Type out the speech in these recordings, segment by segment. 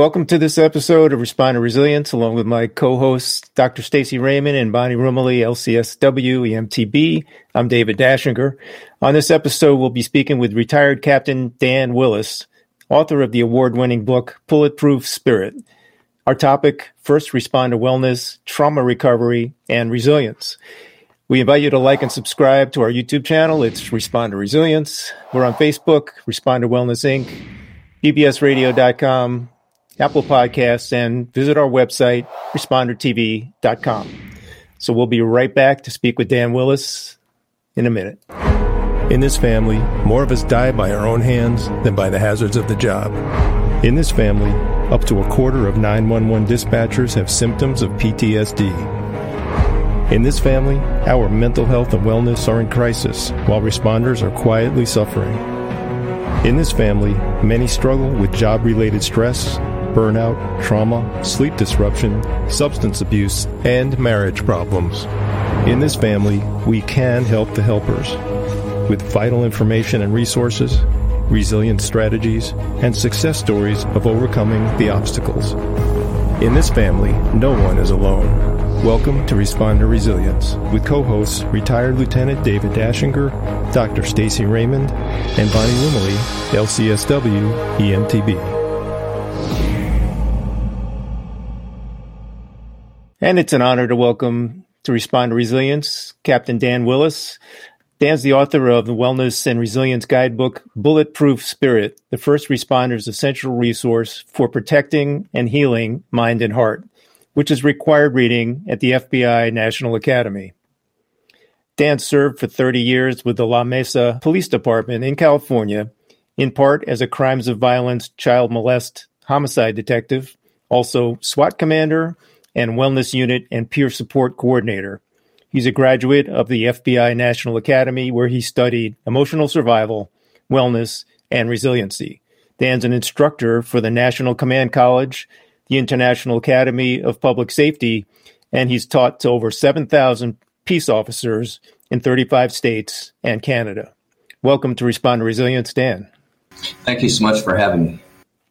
Welcome to this episode of Responder Resilience, along with my co-hosts, Dr. Stacy Raymond and Bonnie Rumley, LCSW, EMTB. I'm David Dashinger. On this episode, we'll be speaking with retired Captain Dan Willis, author of the award-winning book, Bulletproof Spirit. Our topic, first responder wellness, trauma recovery, and resilience. We invite you to like and subscribe to our YouTube channel. It's Responder Resilience. We're on Facebook, Responder Wellness Inc., bbsradio.com, Apple Podcasts, and visit our website, respondertv.com. So we'll be right back to speak with Dan Willis in a minute. In this family, more of us die by our own hands than by the hazards of the job. In this family, up to a quarter of 911 dispatchers have symptoms of PTSD. In this family, our mental health and wellness are in crisis, while responders are quietly suffering. In this family, many struggle with job-related stress, burnout, trauma, sleep disruption, substance abuse, and marriage problems. In this family, we can help the helpers with vital information and resources, resilient strategies, and success stories of overcoming the obstacles. In this family, no one is alone. Welcome to Responder Resilience with co-hosts retired Lieutenant David Dashinger, Dr. Stacy Raymond, and Bonnie Rumley, LCSW, EMTB. And it's an honor to welcome to Responder Resilience, Captain Dan Willis. Dan's the author of the Wellness and Resilience Guidebook, Bulletproof Spirit, the first responder's essential resource for protecting and healing mind and heart, which is required reading at the FBI National Academy. Dan served for 30 years with the La Mesa Police Department in California, in part as a crimes of violence, child molest, homicide detective, also SWAT commander, and wellness unit and peer support coordinator. He's a graduate of the FBI National Academy, where he studied emotional survival, wellness, and resiliency. Dan's an instructor for the National Command College, the International Academy of Public Safety, and he's taught to over 7,000 peace officers in 35 states and Canada. Welcome to Responder Resilience, Dan. Thank you so much for having me.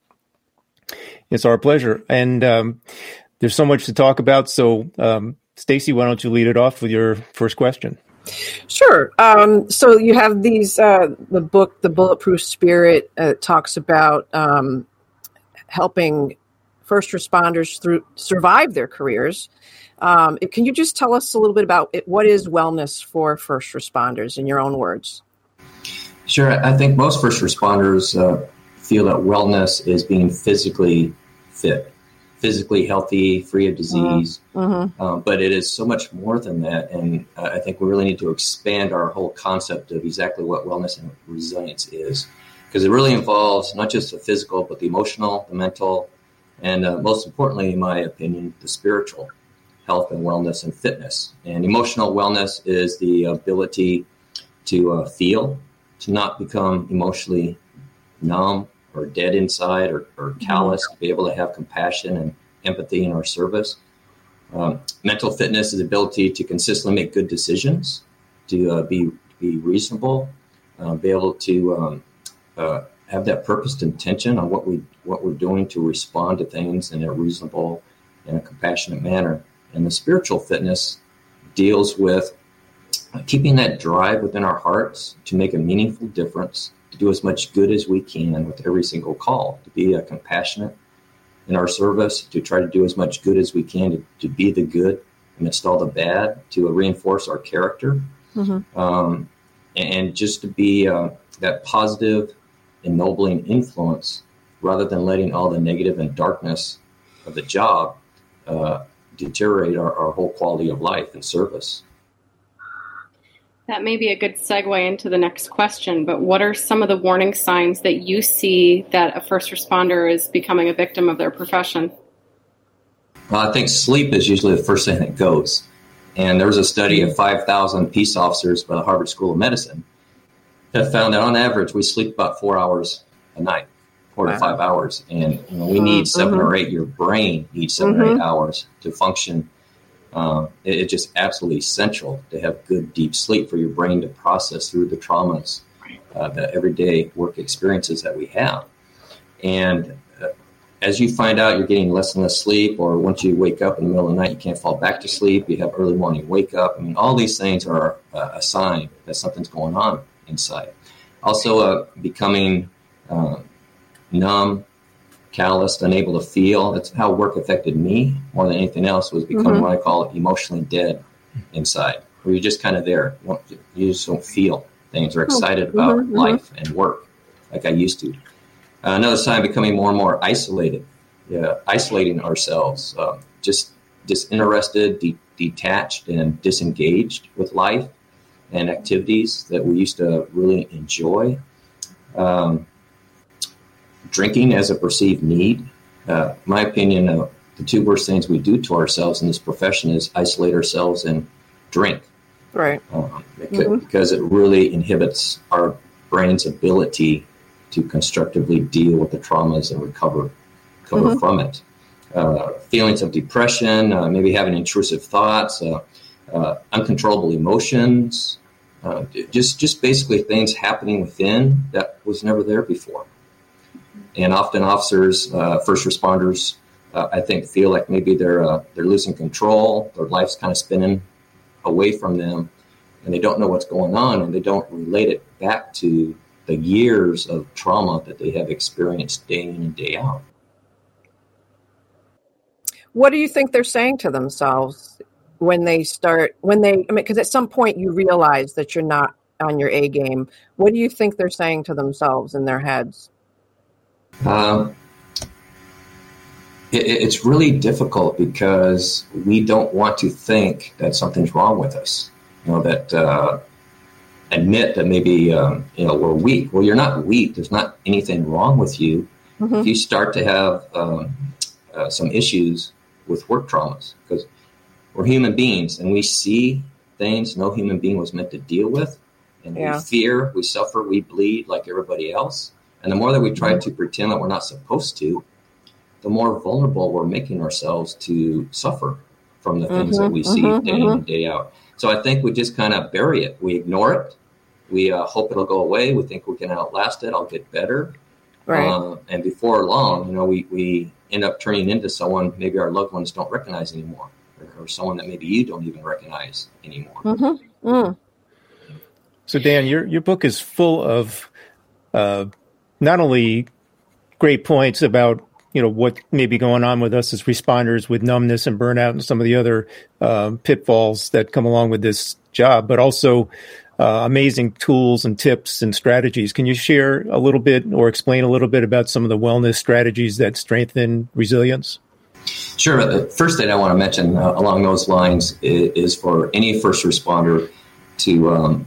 It's our pleasure. And there's so much to talk about. So, Stacy, why don't you lead it off with your first question? Sure. So you have these, the book, The Bulletproof Spirit, talks about helping first responders survive their careers. Can you just tell us a little bit about what is wellness for first responders in your own words? Sure. I think most first responders feel that wellness is being physically fit, physically healthy, free of disease. Mm-hmm. But it is so much more than that. And I think we really need to expand our whole concept of exactly what wellness and resilience is. Because it really involves not just the physical, but the emotional, the mental, and most importantly, in my opinion, the spiritual health and wellness and fitness. And emotional wellness is the ability to feel, to not become emotionally numb or dead inside or callous, to be able to have compassion and empathy in our service. Mental fitness is the ability to consistently make good decisions, to be reasonable, be able to have that purposed intention on what we're doing to respond to things in a reasonable and a compassionate manner. And the spiritual fitness deals with keeping that drive within our hearts to make a meaningful difference, to do as much good as we can with every single call, to be compassionate in our service, to try to do as much good as we can, to be the good amidst all the bad, to reinforce our character, mm-hmm. And just to be that positive, ennobling influence, rather than letting all the negative and darkness of the job deteriorate our whole quality of life and service. That may be a good segue into the next question, but what are some of the warning signs that you see that a first responder is becoming a victim of their profession? Well, I think sleep is usually the first thing that goes. And there was a study of 5,000 peace officers by the Harvard School of Medicine that found that on average we sleep about 4 hours a night, 4 to 5 hours. And we need 7 or 8. Your brain needs 7 or 8 hours to function. It's just absolutely essential to have good, deep sleep for your brain to process through the traumas, the everyday work experiences that we have. And as you find out you're getting less and less sleep, or once you wake up in the middle of the night, you can't fall back to sleep, you have early morning wake up. I mean, all these things are a sign that something's going on inside. Also, becoming numb, calloused, unable to feel. That's how work affected me more than anything else, was becoming what I call emotionally dead inside, where you're just kind of there. You just don't feel things or excited about life and work like I used to. Another sign, becoming more and more isolated, isolating ourselves, just disinterested, detached, and disengaged with life and activities that we used to really enjoy. Drinking as a perceived need. My opinion, the two worst things we do to ourselves in this profession is isolate ourselves and drink. Right. Because it really inhibits our brain's ability to constructively deal with the traumas and recover from it. Feelings of depression, maybe having intrusive thoughts, uncontrollable emotions, just basically things happening within that was never there before. And often officers, first responders, I think feel like maybe they're losing control, their life's kind of spinning away from them, and they don't know what's going on, and they don't relate it back to the years of trauma that they have experienced day in and day out. What do you think they're saying to themselves because at some point you realize that you're not on your A game. What do you think they're saying to themselves in their heads? It's really difficult because we don't want to think that something's wrong with us. That admit that maybe we're weak. Well, you're not weak. There's not anything wrong with you. If you start to have some issues with work traumas, because we're human beings and we see things no human being was meant to deal with, and we fear, we suffer, we bleed like everybody else. And the more that we try to pretend that we're not supposed to, the more vulnerable we're making ourselves to suffer from the things that we see day in and day out. So I think we just kind of bury it. We ignore it. We hope it'll go away. We think we can outlast it. I'll get better. Right. And before long, we end up turning into someone maybe our loved ones don't recognize anymore, or someone that maybe you don't even recognize anymore. So Dan, your book is full of not only great points about what may be going on with us as responders with numbness and burnout and some of the other pitfalls that come along with this job, but also amazing tools and tips and strategies. Can you share a little bit or explain a little bit about some of the wellness strategies that strengthen resilience? Sure. The first thing I want to mention along those lines is for any first responder to,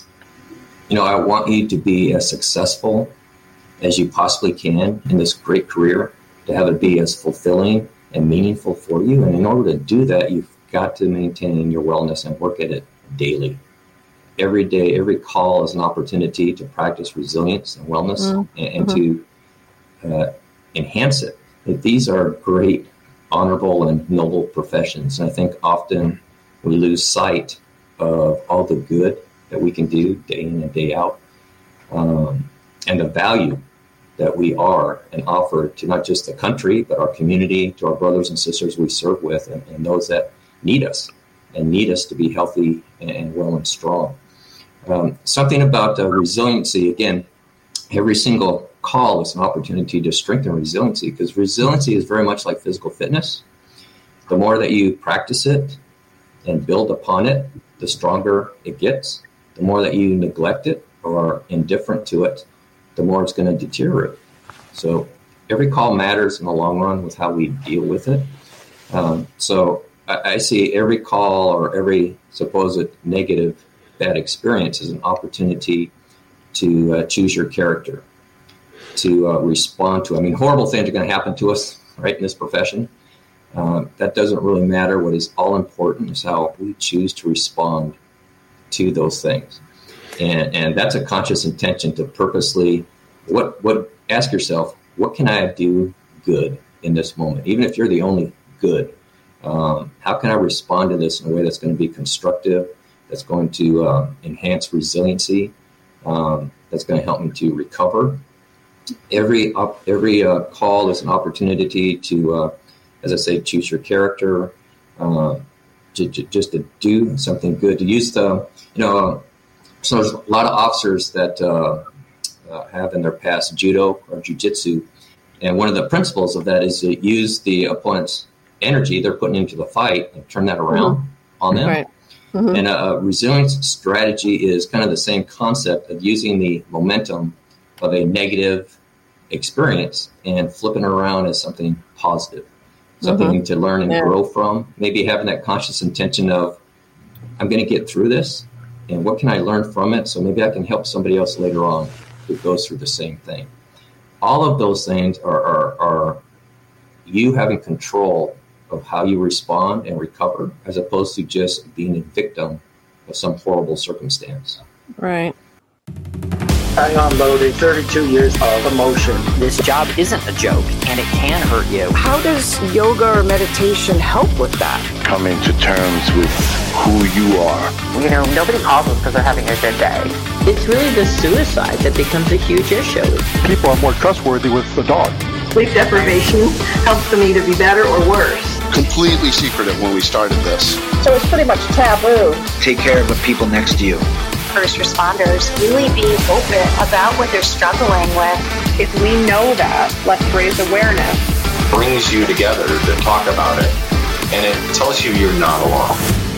I want you to be as successful as you possibly can in this great career, to have it be as fulfilling and meaningful for you. And in order to do that, you've got to maintain your wellness and work at it daily. Every day, every call is an opportunity to practice resilience and wellness and to enhance it. These are great, honorable, and noble professions. And I think often we lose sight of all the good that we can do day in and day out, and the value that we are and offer to not just the country, but our community, to our brothers and sisters we serve with, and those that need us to be healthy and well and strong. Something about resiliency, again, every single call is an opportunity to strengthen resiliency, because resiliency is very much like physical fitness. The more that you practice it and build upon it, the stronger it gets. The more that you neglect it or are indifferent to it, the more it's going to deteriorate. So every call matters in the long run with how we deal with it. So I see every call or every supposed negative, bad experience as an opportunity to choose your character, to respond to. I mean, horrible things are going to happen to us, right, in this profession. That doesn't really matter. What is all important is how we choose to respond to those things. And that's a conscious intention to purposely ask yourself, what can I do good in this moment? Even if you're the only good, how can I respond to this in a way that's going to be constructive, that's going to enhance resiliency, that's going to help me to recover, every call is an opportunity to, as I say, choose your character, just to do something good. To use so there's a lot of officers that have in their past judo or jiu-jitsu, and one of the principles of that is to use the opponent's energy they're putting into the fight and turn that around on them. Right. Mm-hmm. And a resilience strategy is kind of the same concept of using the momentum of a negative experience and flipping it around as something positive, something to learn and grow from. Maybe having that conscious intention of, I'm going to get through this, and what can I learn from it? So maybe I can help somebody else later on who goes through the same thing. All of those things are you having control of how you respond and recover, as opposed to just being a victim of some horrible circumstance. Right. I unloaded 32 years of emotion. This job isn't a joke, and it can hurt you. How does yoga or meditation help with that? Coming to terms with who you are. Nobody calls us because they're having a good day. It's really the suicide that becomes a huge issue. People are more trustworthy with the dog. Sleep deprivation helps them either be better or worse. Completely secretive when we started this. So it's pretty much taboo. Take care of the people next to you. First responders really being open about what they're struggling with. If we know that, let's raise awareness. Brings you together to talk about it, and it tells you you're not alone.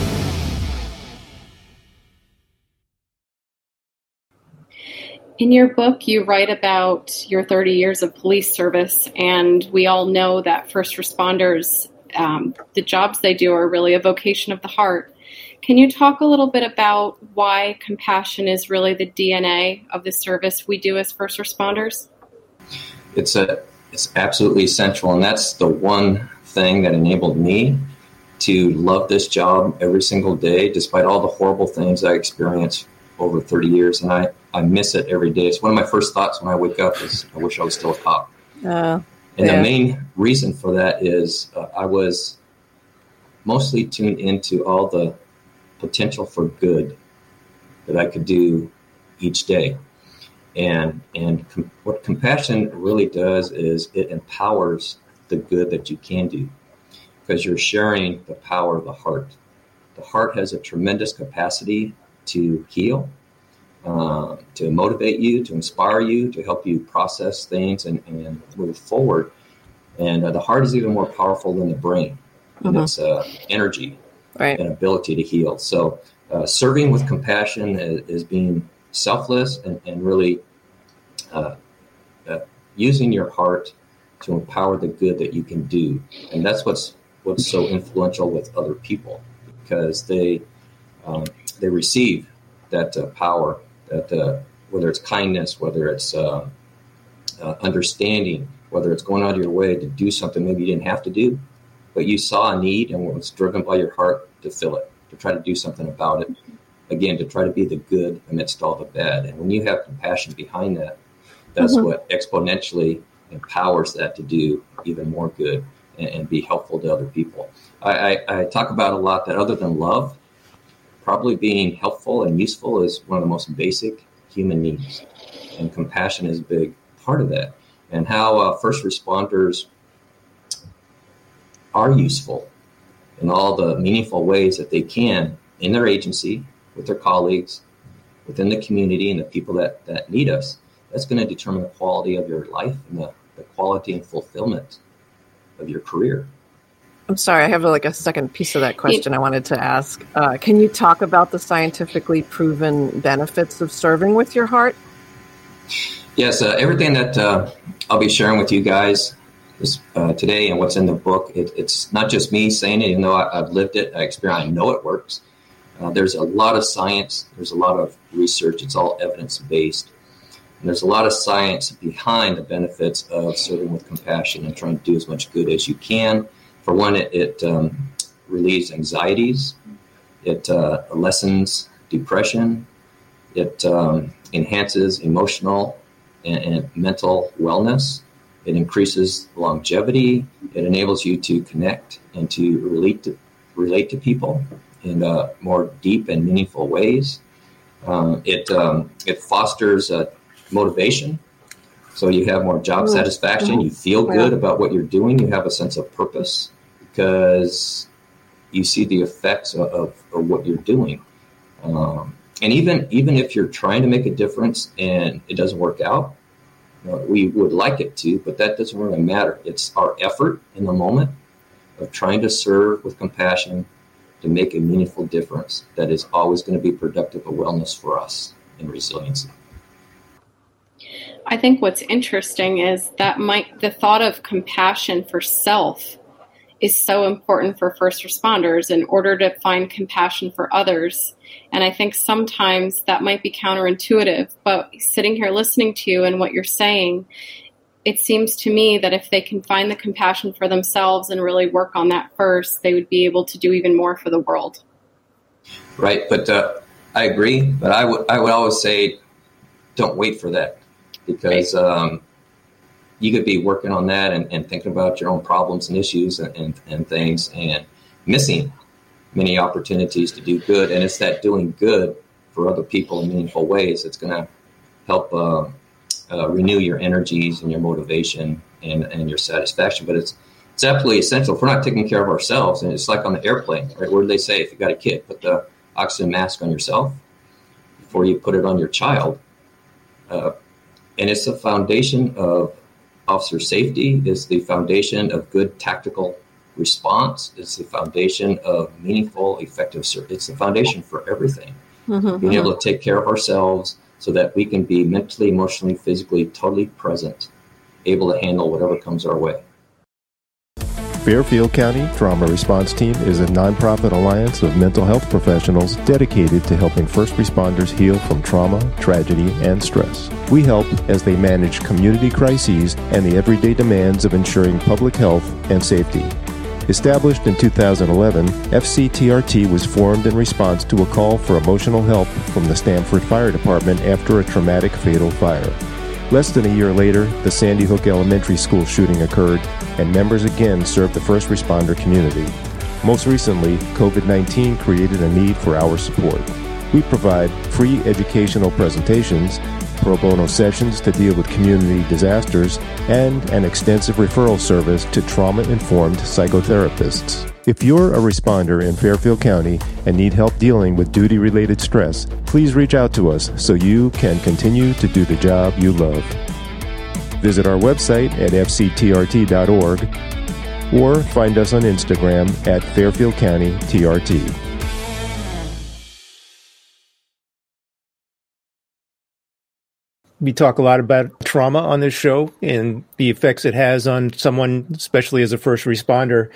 In your book, you write about your 30 years of police service, and we all know that first responders, the jobs they do are really a vocation of the heart. Can you talk a little bit about why compassion is really the DNA of the service we do as first responders? It's absolutely essential, and that's the one thing that enabled me to love this job every single day, despite all the horrible things I experienced over 30 years, and I miss it every day. It's one of my first thoughts when I wake up is, I wish I was still a cop. And the main reason for that is I was mostly tuned into all the potential for good that I could do each day. And what compassion really does is it empowers the good that you can do, because you're sharing the power of the heart. The heart has a tremendous capacity to heal, to motivate you, to inspire you, to help you process things and move forward. And the heart is even more powerful than the brain in its energy and ability to heal. So serving with compassion is being selfless and really using your heart to empower the good that you can do. And that's what's so influential with other people, because they receive that power, that whether it's kindness, whether it's understanding, whether it's going out of your way to do something maybe you didn't have to do, but you saw a need and was driven by your heart to fill it, to try to do something about it. Again, to try to be the good amidst all the bad. And when you have compassion behind that, that's what exponentially empowers that to do even more good and be helpful to other people. I talk about a lot that other than love, probably being helpful and useful is one of the most basic human needs. And compassion is a big part of that. And how first responders are useful in all the meaningful ways that they can in their agency, with their colleagues, within the community and the people that need us. That's going to determine the quality of your life and the quality and fulfillment of your career. I'm sorry, I have a second piece of that question I wanted to ask. Can you talk about the scientifically proven benefits of serving with your heart? Yes, everything that I'll be sharing with you guys today and what's in the book, it's not just me saying it, even though I've lived it, I know it works. There's a lot of science, there's a lot of research, it's all evidence-based. And there's a lot of science behind the benefits of serving with compassion and trying to do as much good as you can. For one, it relieves anxieties, it lessens depression, it enhances emotional and mental wellness, it increases longevity, it enables you to connect and to relate to people in more deep and meaningful ways. It fosters motivation. So you have more job satisfaction. You feel good about what you're doing. You have a sense of purpose because you see the effects of what you're doing. And even if you're trying to make a difference and it doesn't work out, we would like it to, but that doesn't really matter. It's our effort in the moment of trying to serve with compassion to make a meaningful difference that is always going to be productive of wellness for us in resiliency. I think what's interesting is that the thought of compassion for self is so important for first responders in order to find compassion for others. And I think sometimes that might be counterintuitive, but sitting here listening to you and what you're saying, it seems to me that if they can find the compassion for themselves and really work on that first, they would be able to do even more for the world. Right, but I agree. But I would always say, don't wait for that, because you could be working on that and thinking about your own problems and issues and things and missing many opportunities to do good. And it's that doing good for other people in meaningful ways that's going to help renew your energies and your motivation and your satisfaction. But it's absolutely essential. If we're not taking care of ourselves, and it's like on the airplane, right? What do they say? If you got a kid, put the oxygen mask on yourself before you put it on your child. And it's the foundation of officer safety. It's the foundation of good tactical response. It's the foundation of meaningful, effective service. It's the foundation for everything. Being able to take care of ourselves so that we can be mentally, emotionally, physically, totally present, able to handle whatever comes our way. Fairfield County Trauma Response Team is a nonprofit alliance of mental health professionals dedicated to helping first responders heal from trauma, tragedy, and stress. We help as they manage community crises and the everyday demands of ensuring public health and safety. Established in 2011, FCTRT was formed in response to a call for emotional help from the Stamford Fire Department after a traumatic fatal fire. Less than a year later, the Sandy Hook Elementary School shooting occurred, and members again served the first responder community. Most recently, COVID-19 created a need for our support. We provide free educational presentations, pro bono sessions to deal with community disasters, and an extensive referral service to trauma-informed psychotherapists. If you're a responder in Fairfield County and need help dealing with duty-related stress, please reach out to us so you can continue to do the job you love. Visit our website at fctrt.org or find us on Instagram at Fairfield County TRT. We talk a lot about trauma on this show and the effects it has on someone, especially as a first responder.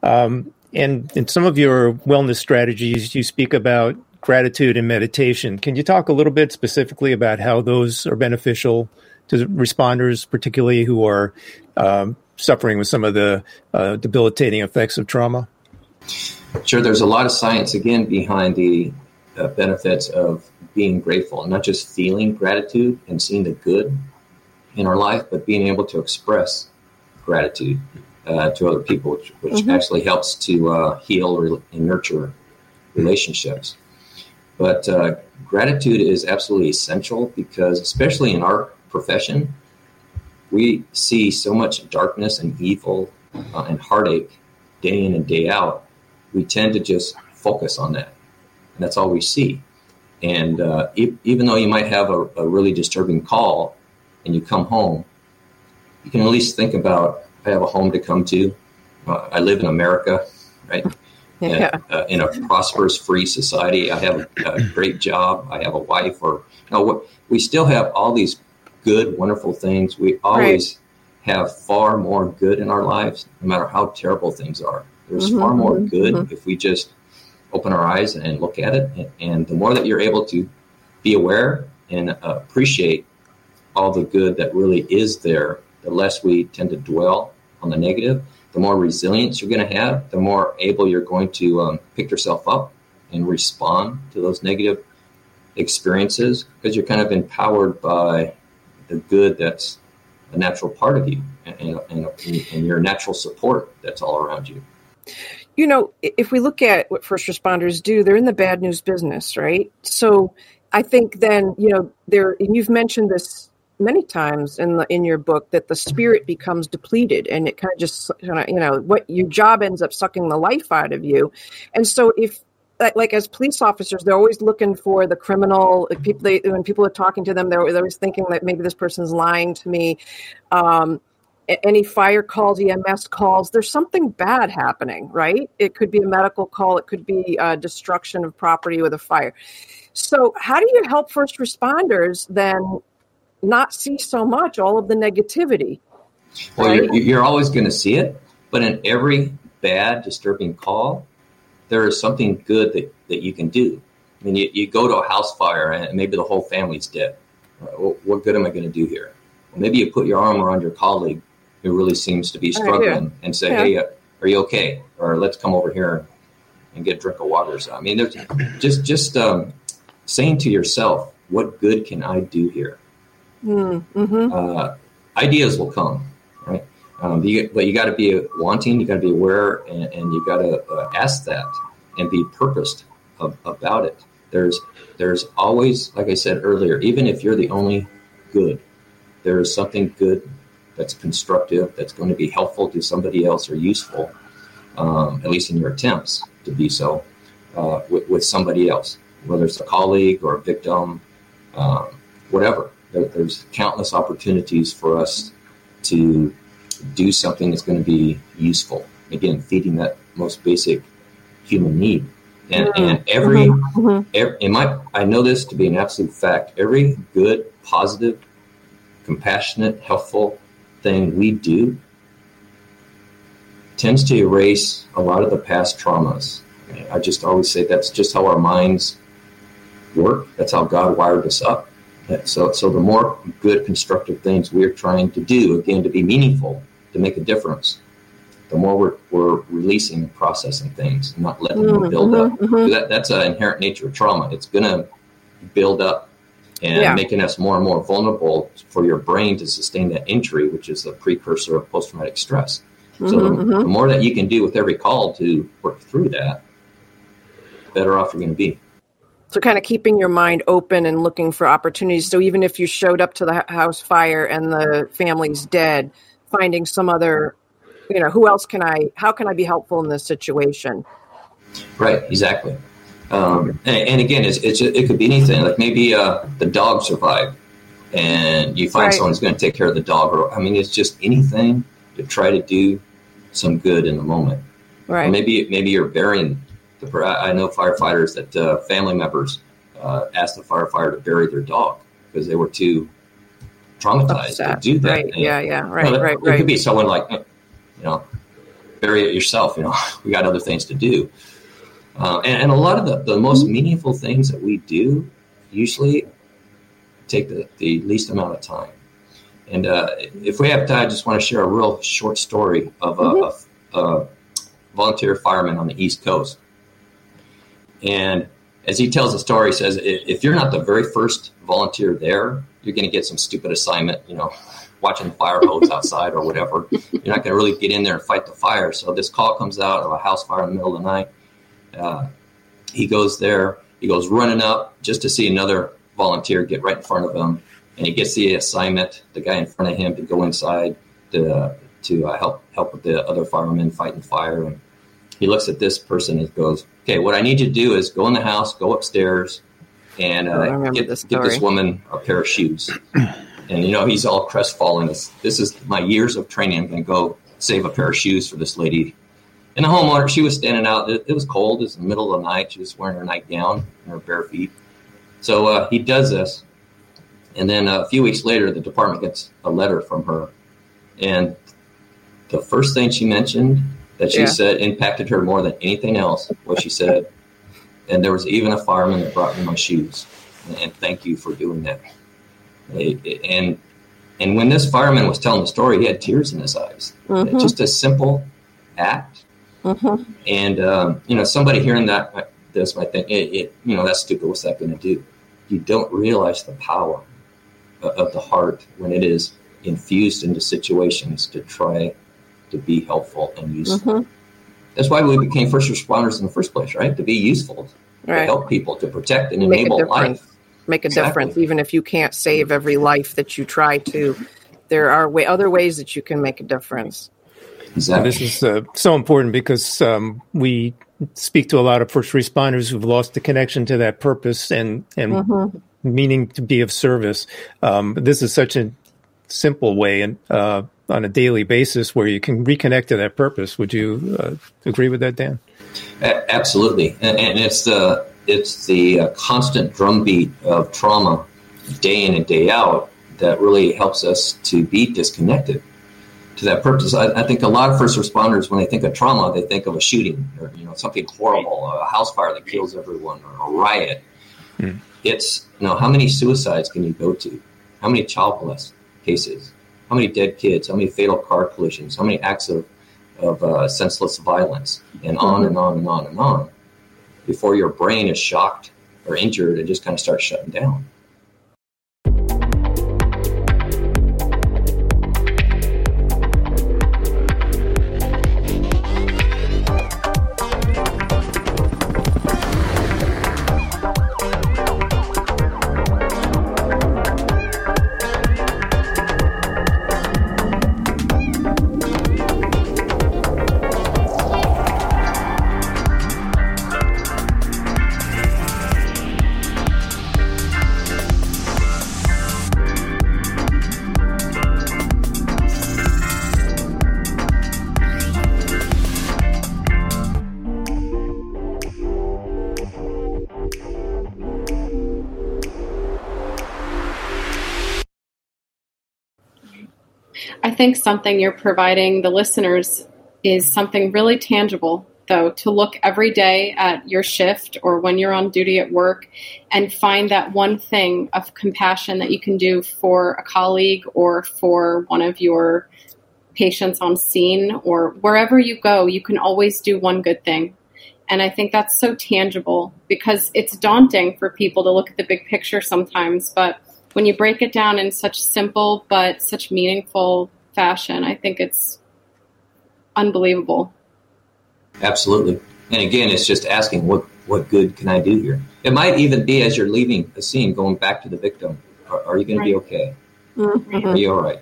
And in some of your wellness strategies, you speak about gratitude and meditation. Can you talk a little bit specifically about how those are beneficial to responders, particularly who are suffering with some of the debilitating effects of trauma? Sure. There's a lot of science, again, behind the benefits of being grateful, and not just feeling gratitude and seeing the good in our life, but being able to express gratitude to other people, which actually helps to heal and nurture relationships. But gratitude is absolutely essential because, especially in our profession, we see so much darkness and evil and heartache day in and day out. We tend to just focus on that, and that's all we see. And even though you might have a really disturbing call and you come home, you can at least think about, I have a home to come to. I live in America, right? Yeah. In a prosperous, free society. I have a great job. I have a wife. We still have all these good, wonderful things. We always have far more good in our lives, no matter how terrible things are. There's far more good if we just open our eyes and look at it. And the more that you're able to be aware and appreciate all the good that really is there, the less we tend to dwell on the negative, the more resilience you're going to have, the more able you're going to pick yourself up and respond to those negative experiences, because you're kind of empowered by the good that's a natural part of you and your natural support that's all around you. You know, if we look at what first responders do, they're in the bad news business, right? So I think then, and you've mentioned this, you know, the importance of many times in your book that the spirit becomes depleted, and it kind of just what your job ends up sucking the life out of you. And so if like as police officers, they're always looking for the criminal. When people are talking to them, they're always thinking that maybe this person's lying to me. Any fire calls, EMS calls, there's something bad happening, right? It could be a medical call. It could be destruction of property with a fire. So how do you help first responders then not see so much all of the negativity? Well, right? you're always going to see it, but in every bad, disturbing call, there is something good that you can do. I mean, you go to a house fire and maybe the whole family's dead. Well, what good am I going to do here? Well, maybe you put your arm around your colleague who really seems to be struggling and say, hey, are you okay? Or let's come over here and get a drink of water. So, I mean, there's just saying to yourself, what good can I do here? Mm-hmm. Ideas will come, right? But you got to be wanting, you got to be aware, and you got to ask that and be purposed about it. There's always, like I said earlier, even if you're the only good, there is something good that's constructive, that's going to be helpful to somebody else or useful, at least in your attempts to be so, with somebody else, whether it's a colleague or a victim, whatever. There's countless opportunities for us to do something that's going to be useful. Again, feeding that most basic human need. And I know this to be an absolute fact. Every good, positive, compassionate, helpful thing we do tends to erase a lot of the past traumas. I just always say that's just how our minds work. That's how God wired us up. So the more good, constructive things we're trying to do, again, to be meaningful, to make a difference, the more we're releasing and processing things, not letting them build up. That's an inherent nature of trauma. It's going to build up and making us more and more vulnerable for your brain to sustain that injury, which is the precursor of post-traumatic stress. So the more that you can do with every call to work through that, the better off you're going to be. So kind of keeping your mind open and looking for opportunities. So even if you showed up to the house fire and the family's dead, finding some other, how can I be helpful in this situation? Right, exactly. And again, it could be anything. Like maybe the dog survived and you find someone who's going to take care of the dog. Or it's just anything to try to do some good in the moment. Right. Or maybe you're burying. I know firefighters that family members asked the firefighter to bury their dog because they were too traumatized to do that. Right. Right. It could be someone like, bury it yourself. We got other things to do. And a lot of the most meaningful things that we do usually take the least amount of time. And if we have time, I just want to share a real short story of a volunteer fireman on the East Coast. And as he tells the story, he says, if you're not the very first volunteer there, you're going to get some stupid assignment, watching the fire hose outside or whatever. You're not going to really get in there and fight the fire. So this call comes out of a house fire in the middle of the night. He goes there. He goes running up just to see another volunteer get right in front of him. And he gets the assignment, the guy in front of him, to go inside to help with the other firemen fighting fire. And he looks at this person and goes, okay, what I need you to do is go in the house, go upstairs, and get this woman a pair of shoes. And, he's all crestfallen. This is my years of training. I'm going to go save a pair of shoes for this lady. And the homeowner, she was standing out. It was cold. It was the middle of the night. She was wearing her nightgown and her bare feet. So he does this. And then a few weeks later, the department gets a letter from her. And the first thing she mentioned that she said impacted her more than anything else was she said, and there was even a fireman that brought me my shoes. And thank you for doing that. And when this fireman was telling the story, he had tears in his eyes. Just a simple act. And, somebody hearing this might think, that's stupid. What's that going to do? You don't realize the power of the heart when it is infused into situations to try to be helpful and useful. That's why we became first responders in the first place, right? To be useful, to help people, to protect and enable life. make a difference, even if you can't save every life that you try to. There are other ways that you can make a difference. Exactly. This is so important because we speak to a lot of first responders who've lost the connection to that purpose and meaning to be of service. This is such a simple way and on a daily basis where you can reconnect to that purpose. Would you agree with that, Dan? Absolutely, and it's the constant drumbeat of trauma, day in and day out, that really helps us to be disconnected to that purpose. I think a lot of first responders, when they think of trauma, they think of a shooting or something horrible, a house fire that kills everyone, or a riot. It's how many suicides can you go to? How many child molest cases? How many dead kids? How many fatal car collisions? How many acts of senseless violence? And on and on and on and on, before your brain is shocked or injured and just kind of starts shutting down. I think something you're providing the listeners is something really tangible, though, to look every day at your shift or when you're on duty at work and find that one thing of compassion that you can do for a colleague or for one of your patients on scene, or wherever you go, you can always do one good thing. And I think that's so tangible because it's daunting for people to look at the big picture sometimes, but when you break it down in such simple but such meaningful fashion, I think it's unbelievable. Absolutely. And again, it's just asking, what good can I do here? It might even be as you're leaving the scene, going back to the victim. Are you going to be okay? Mm-hmm. Are you all right?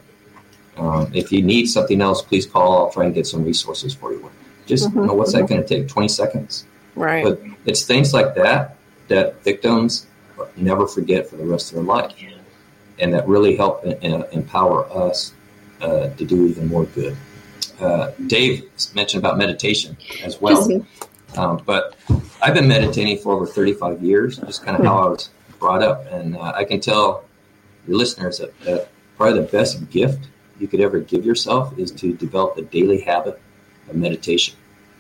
If you need something else, please call. I'll try and get some resources for you. Just what's that going to take? 20 seconds. Right. But it's things like that victims never forget for the rest of their life. And that really help empower us to do even more good. Dave mentioned about meditation as well. But I've been meditating for over 35 years, just kind of how I was brought up. And I can tell your listeners that probably the best gift you could ever give yourself is to develop the daily habit of meditation.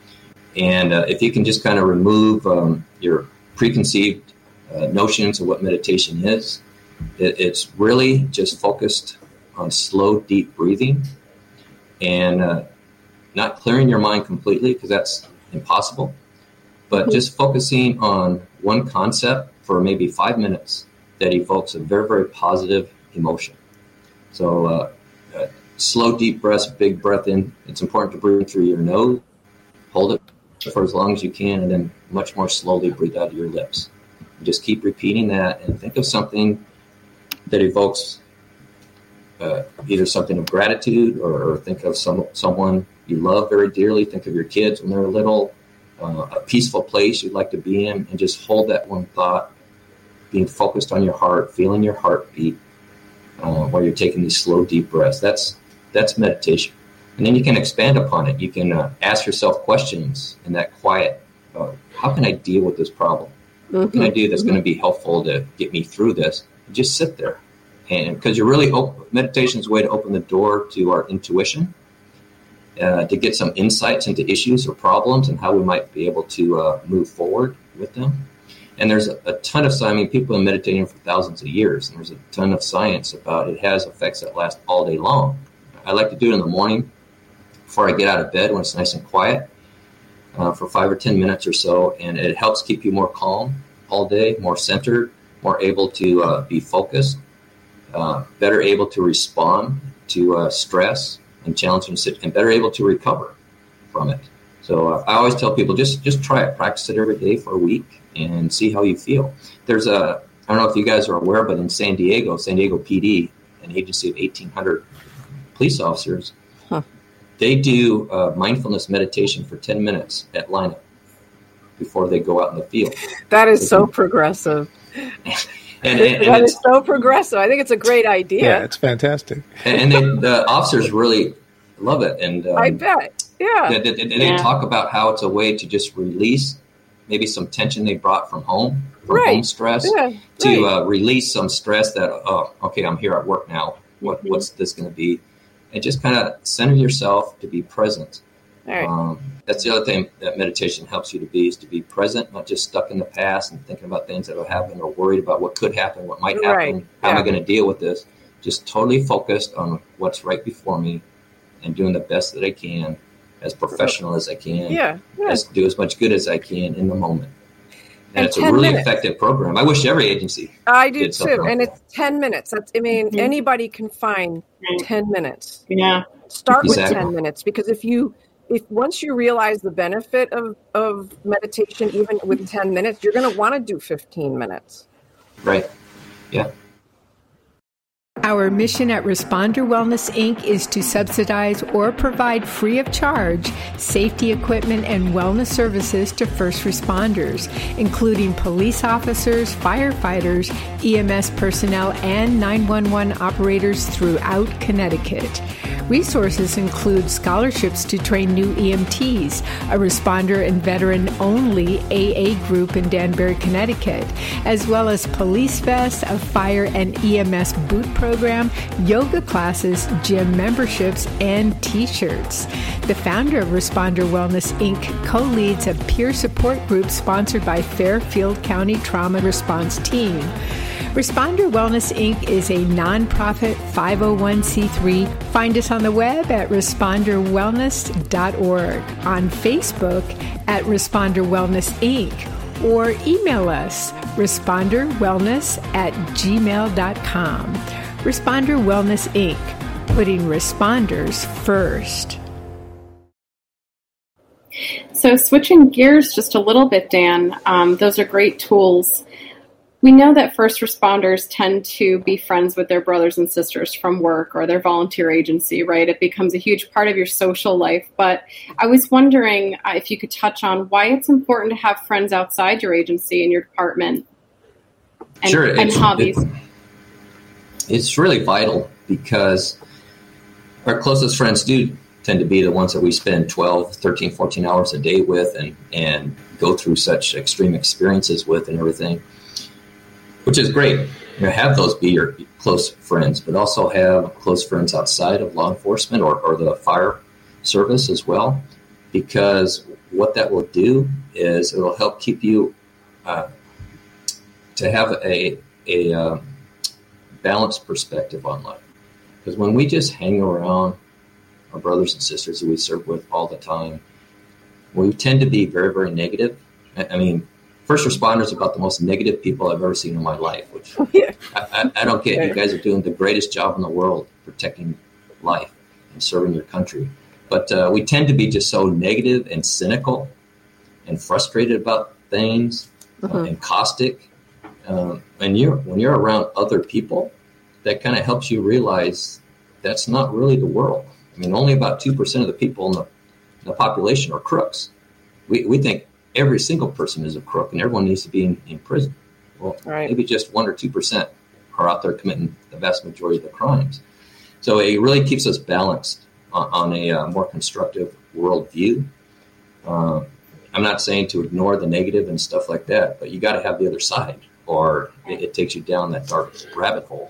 And if you can just kind of remove your preconceived notions of what meditation is, it's really just focused on slow, deep breathing and not clearing your mind completely, because that's impossible, but just focusing on one concept for maybe 5 minutes that evokes a very, very positive emotion. So slow, deep breaths, big breath in. It's important to breathe through your nose, hold it for as long as you can, and then much more slowly breathe out of your lips. Just keep repeating that and think of something that evokes either something of gratitude or think of someone you love very dearly. Think of your kids when they're little, a peaceful place you'd like to be in, and just hold that one thought, being focused on your heart, feeling your heartbeat while you're taking these slow, deep breaths. That's meditation. And then you can expand upon it. You can ask yourself questions in that quiet. How can I deal with this problem? What can I do that's going to be helpful to get me through this? And just sit there. And because you're really meditation is a way to open the door to our intuition, to get some insights into issues or problems and how we might be able to move forward with them. And there's a ton of science. I mean, people have been meditating for thousands of years, and there's a ton of science about it has effects that last all day long. I like to do it in the morning before I get out of bed when it's nice and quiet for 5 or 10 minutes or so, and it helps keep you more calm all day, more centered, more able to be focused, better able to respond to stress and challenging situations, and better able to recover from it. So I always tell people, just try it. Practice it every day for a week and see how you feel. There's a I don't know if you guys are aware, but in San Diego PD, an agency of 1,800 police officers, they do mindfulness meditation for 10 minutes at lineup before they go out in the field. That is so progressive. And that is so progressive. I think it's a great idea. Yeah, it's fantastic. And the officers really love it. And I bet. Yeah. They talk about how it's a way to just release maybe some tension they brought from home, home stress, to release some stress that, okay, I'm here at work now. What's this going to be? And just kind of center yourself to be present. Right. That's the other thing that meditation helps you to be, is to be present, not just stuck in the past and thinking about things that will happen or worried about what could happen, what might happen, right. How am I going to deal with this? Just totally focused on what's right before me and doing the best that I can, as professional as I can, do as much good as I can in the moment. And it's a really effective program. I wish every agency I do too. And it's 10 minutes. Anybody can find 10 minutes. Yeah. Start with 10 minutes, because if once you realize the benefit of meditation, even with 10 minutes, you're going to want to do 15 minutes. Right. Yeah. Our mission at Responder Wellness, Inc. is to subsidize or provide free of charge safety equipment and wellness services to first responders, including police officers, firefighters, EMS personnel, and 911 operators throughout Connecticut. Resources include scholarships to train new EMTs, a responder and veteran-only AA group in Danbury, Connecticut, as well as Police Vest, a fire and EMS boot program, yoga classes, gym memberships, and T-shirts. The founder of Responder Wellness, Inc. co-leads a peer support group sponsored by Fairfield County Trauma Response Team. Responder Wellness, Inc. is a nonprofit 501c3. Find us on the web at responderwellness.org, on Facebook at Responder Wellness, Inc., or email us responderwellness@gmail.com. Responder Wellness, Inc., putting responders first. So switching gears just a little bit, Dan, those are great tools. We know that first responders tend to be friends with their brothers and sisters from work or their volunteer agency, right? It becomes a huge part of your social life. But I was wondering if you could touch on why it's important to have friends outside your agency and your department, and, sure, and hobbies. It's really vital, because our closest friends do tend to be the ones that we spend 12, 13, 14 hours a day with and go through such extreme experiences with and everything. Which is great. Have those be your close friends, but also have close friends outside of law enforcement or the fire service as well, because what that will do is it will help keep you to have a balanced perspective on life. Because when we just hang around our brothers and sisters that we serve with all the time, we tend to be very, very negative. I mean, first responders are about the most negative people I've ever seen in my life, which I don't get. You guys are doing the greatest job in the world protecting life and serving your country. But we tend to be just so negative and cynical and frustrated about things and caustic. And when you're around other people, that kind of helps you realize that's not really the world. I mean, only about 2% of the people in the population are crooks. We think every single person is a crook and everyone needs to be in prison. Well, maybe just 1 or 2% are out there committing the vast majority of the crimes. So it really keeps us balanced on a more constructive worldview. I'm not saying to ignore the negative and stuff like that, but you got to have the other side, or it takes you down that dark rabbit hole.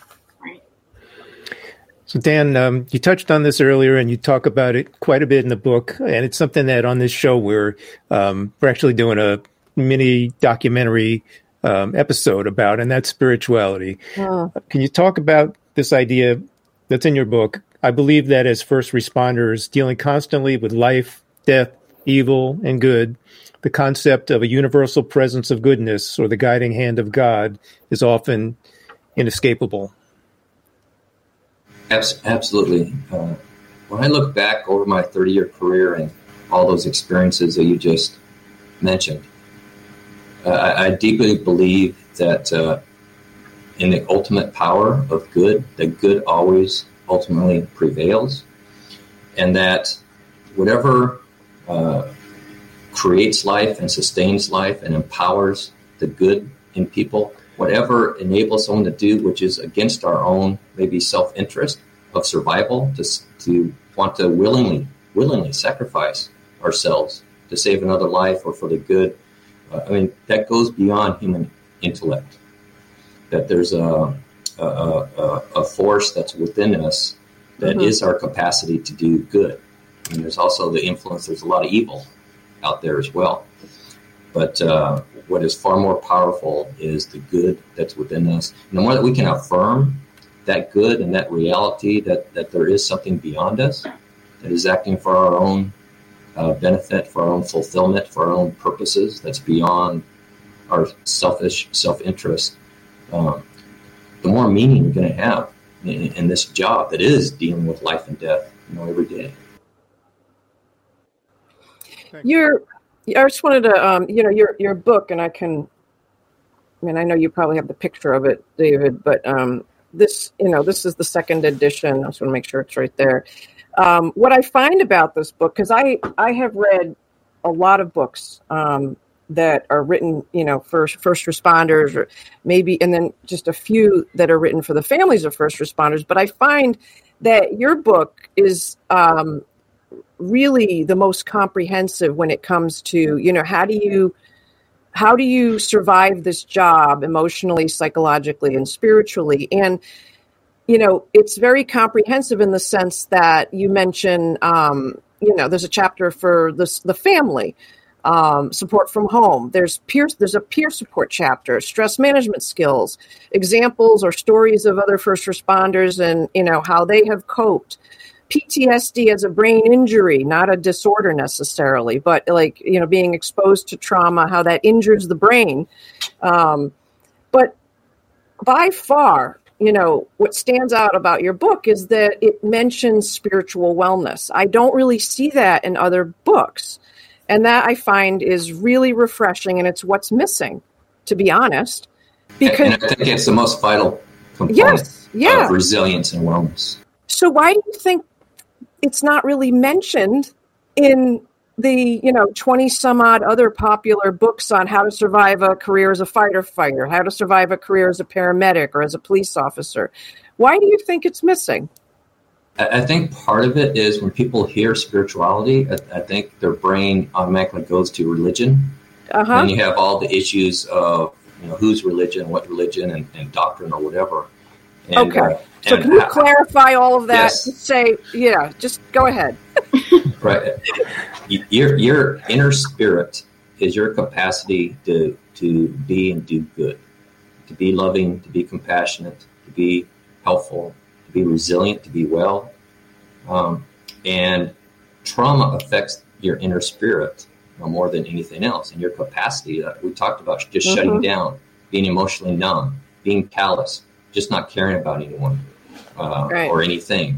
So Dan, you touched on this earlier, and you talk about it quite a bit in the book, and it's something that on this show we're actually doing a mini documentary episode about, and that's spirituality. Can you talk about this idea that's in your book? I believe that as first responders, dealing constantly with life, death, evil, and good, the concept of a universal presence of goodness or the guiding hand of God is often inescapable. Absolutely. When I look back over my 30-year career and all those experiences that you just mentioned, I deeply believe that in the ultimate power of good, that good always ultimately prevails, and that whatever creates life and sustains life and empowers the good in people, whatever enables someone to do which is against our own maybe self-interest of survival, to want to willingly sacrifice ourselves to save another life or for the good. That goes beyond human intellect. That there's a force that's within us that is our capacity to do good. And there's also the influence. There's a lot of evil out there as well. But what is far more powerful is the good that's within us. And the more that we can affirm that good and that reality, that there is something beyond us that is acting for our own benefit, for our own fulfillment, for our own purposes, that's beyond our selfish self-interest, the more meaning we're going to have in this job that is dealing with life and death, every day. I just wanted to, your book, and I know you probably have the picture of it, David, but this is the second edition. I just want to make sure it's right there. What I find about this book, because I have read a lot of books that are written, for first responders, or maybe, and then just a few that are written for the families of first responders. But I find that your book is really the most comprehensive when it comes to, how do you survive this job emotionally, psychologically, and spiritually? And it's very comprehensive in the sense that you mention, there's a chapter for the family, support from home. There's a peer support chapter, stress management skills, examples or stories of other first responders and, how they have coped. PTSD as a brain injury, not a disorder necessarily, but being exposed to trauma, how that injures the brain. But by far, what stands out about your book is that it mentions spiritual wellness. I don't really see that in other books. And that I find is really refreshing, and it's what's missing, to be honest. And I think it's the most vital component of resilience and wellness. So why do you think it's not really mentioned in the 20 some odd other popular books on how to survive a career as a fighter, how to survive a career as a paramedic or as a police officer? Why do you think it's missing? I think part of it is when people hear spirituality, I think their brain automatically goes to religion. And you have all the issues of whose religion, what religion, and doctrine or whatever. And, okay. So can you clarify all of that? Yes. Just say, just go ahead. Right. Your inner spirit is your capacity to be and do good, to be loving, to be compassionate, to be helpful, to be resilient, to be well. And trauma affects your inner spirit more than anything else. And your capacity, we talked about just shutting down, being emotionally numb, being callous, just not caring about anyone or anything.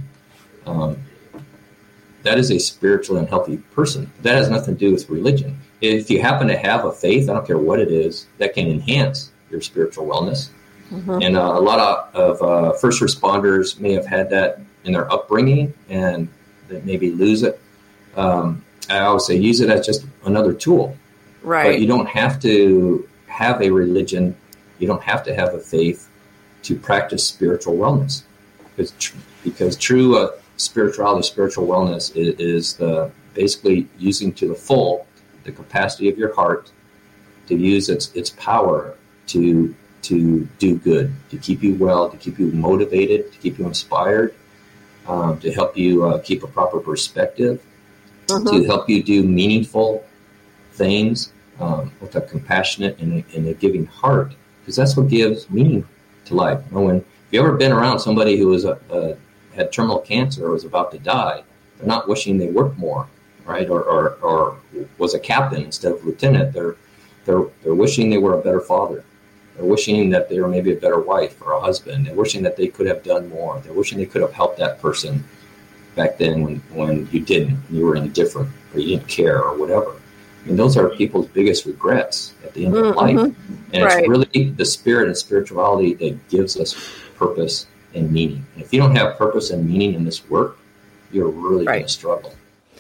That is a spiritually unhealthy person. That has nothing to do with religion. If you happen to have a faith, I don't care what it is, that can enhance your spiritual wellness. And a lot of first responders may have had that in their upbringing and that maybe lose it. I always say use it as just another tool. Right. But you don't have to have a religion. You don't have to have a faith to practice spiritual wellness. Because true spirituality, spiritual wellness is basically using to the full the capacity of your heart to use its power to do good, to keep you well, to keep you motivated, to keep you inspired, to help you keep a proper perspective, to help you do meaningful things with a compassionate and a giving heart, because that's what gives meaning to life. If you ever been around somebody who was had terminal cancer or was about to die, they're not wishing they worked more, right? Or was a captain instead of lieutenant. They're wishing they were a better father. They're wishing that they were maybe a better wife or a husband. They're wishing that they could have done more. They're wishing they could have helped that person back then when you didn't, you were indifferent or you didn't care or whatever. I mean, those are people's biggest regrets at the end of life. And it's really the spirit and spirituality that gives us purpose and meaning. And if you don't have purpose and meaning in this work, you're really going to struggle.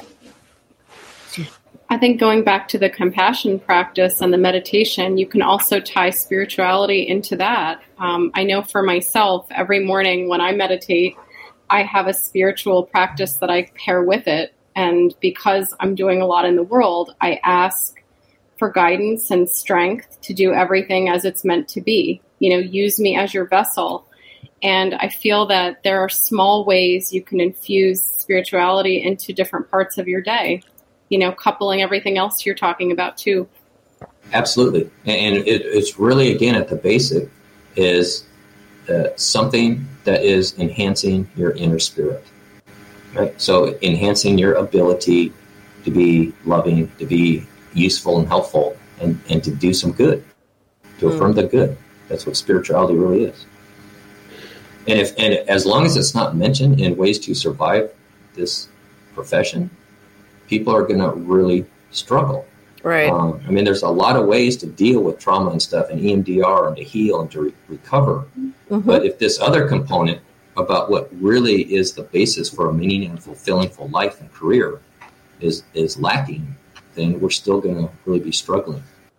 I think going back to the compassion practice and the meditation, you can also tie spirituality into that. I know for myself, every morning when I meditate, I have a spiritual practice that I pair with it. And because I'm doing a lot in the world, I ask for guidance and strength to do everything as it's meant to be. Use me as your vessel. And I feel that there are small ways you can infuse spirituality into different parts of your day, coupling everything else you're talking about too. Absolutely. And it's really, again, at the basic is something that is enhancing your inner spirit, right? So enhancing your ability to be loving, to be useful and helpful, and to do some good, to affirm the good. That's what spirituality really is. And as long as it's not mentioned in ways to survive this profession, people are going to really struggle. Right. I mean, there's a lot of ways to deal with trauma and stuff, and EMDR, and to heal and to recover. But if this other component about what really is the basis for a meaning and fulfilling full life and career is lacking, then we're still going to really be struggling.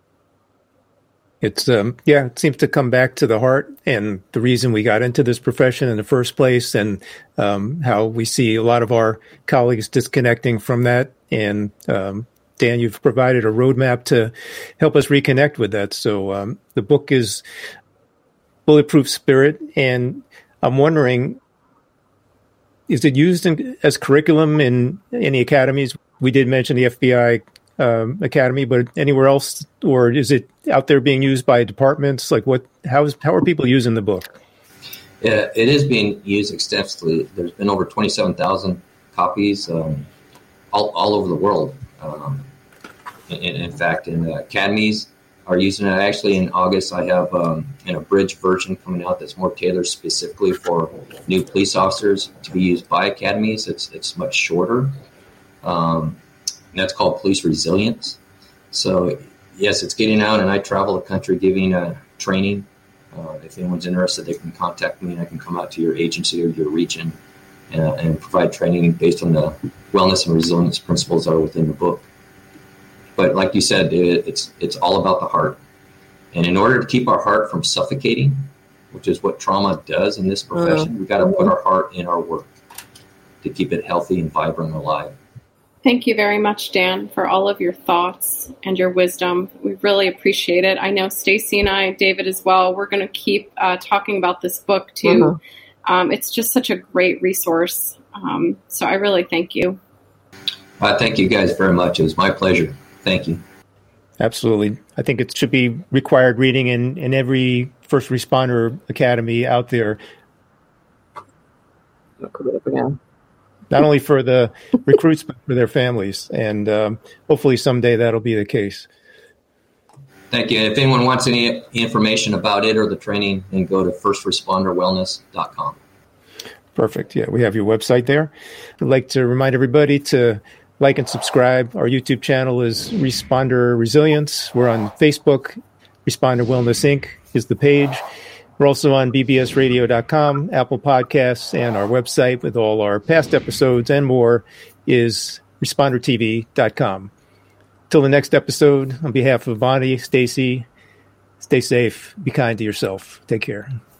It's it seems to come back to the heart and the reason we got into this profession in the first place, and how we see a lot of our colleagues disconnecting from that. And Dan, you've provided a roadmap to help us reconnect with that. So the book is Bulletproof Spirit, and I'm wondering, is it used as curriculum in any academies? We did mention the FBI Academy, but anywhere else, or is it out there being used by departments? Like how are people using the book? Yeah, it is being used extensively. There's been over 27,000 copies all over the world. In fact, in the academies are using it. Actually, in August, I have an abridged version coming out that's more tailored specifically for new police officers to be used by academies. It's much shorter. And that's called Police Resilience. So, yes, it's getting out, and I travel the country giving training. If anyone's interested, they can contact me, and I can come out to your agency or your region and provide training based on the wellness and resilience principles that are within the book. But like you said, it's all about the heart. And in order to keep our heart from suffocating, which is what trauma does in this profession, we've got to put our heart in our work to keep it healthy and vibrant and alive. Thank you very much, Dan, for all of your thoughts and your wisdom. We really appreciate it. I know Stacy and I, David as well, we're going to keep talking about this book too. It's just such a great resource. So I really thank you. Thank you guys very much. It was my pleasure. Thank you. Absolutely. I think it should be required reading in every first responder academy out there. Not only for the recruits, but for their families. And hopefully someday that'll be the case. Thank you. If anyone wants any information about it or the training, then go to firstresponderwellness.com. Perfect. Yeah, we have your website there. I'd like to remind everybody to like and subscribe. Our YouTube channel is Responder Resilience. We're on Facebook. Responder Wellness Inc. is the page. We're also on bbsradio.com, Apple Podcasts, and our website with all our past episodes and more is respondertv.com. Till the next episode, on behalf of Bonnie, Stacy, stay safe, be kind to yourself. Take care.